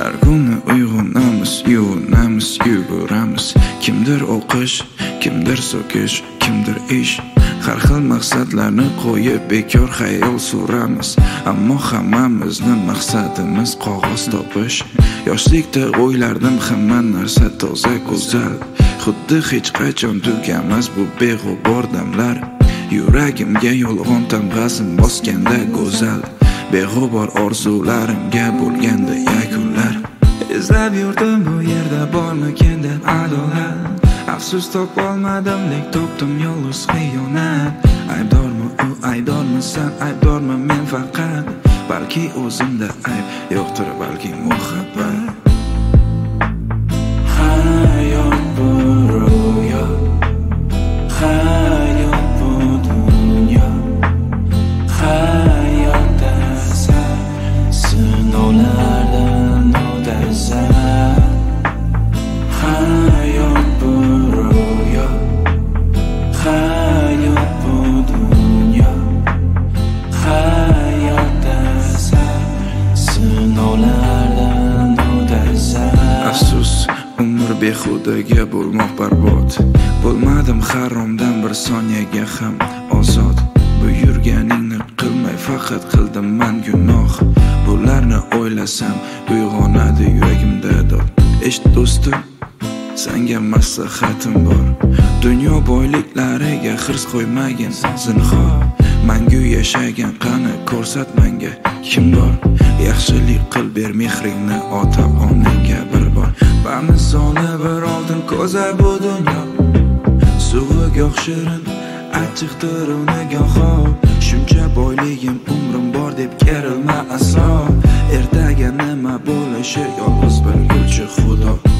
Har kuni uyg'onamiz, yuvinamiz, yuguramiz. Kimdir o'qish, kimdir so'kish, kimdir ish. Har xil maqsadlarni qo'yib bekor xayol suramiz. Ammo hammamizning maqsadimiz qog'oz topish. Yoshlikda o'ylardim hamma narsa toza go'zal. Xuddi hech qachon tugamas bu beg'ubor damlar. Yuragimga yolg'on tamg'asin bosganda go'zal. Beg'ubor orzularimga bo'lganda yakunlar. Izlab yurdim bu yerda bormikan deb adolat. Afsus topolmadim, lek topdim yolg'iz xiyonat. Aybdormi u, aybdormi sen, aybdormi men faqat. Balki o'zimda ayb yo'qdir, balki muhabbat. Hayot bu ro'yo, hayot bu dunyo. Hayotda sinovlardan o'tasan. Hayot bu ro'yo, hayot bu dunyo. Hayotda sinovlardan o'tasan. Afsus, umr behudaga bo'lmoq barbod. Bo'lmadim haromdan bir soniyaga ham ozod. Bu yurganingni qilmay faqat qildim men gunoh. Bularni o'ylasam uyg'onadi yuragimda dod. Eshit do'stim, senga maslahatim bor. Dunyo boyliklariga hirs qo'ymagin zinhor. Mangu yashagan qani ko'rsat menga kim bor. Yaxshilik qil ber mehringni ota onangga bir bor. Bamisoli bir oltin ko'za bu dunyo. Suvi goh shirin, achchiqdir uni goho. Shuncha boyligim umrim bor deb kerilma aslo. Ertaga nima bo'lishi yolg'iz bilguvchi Xudo.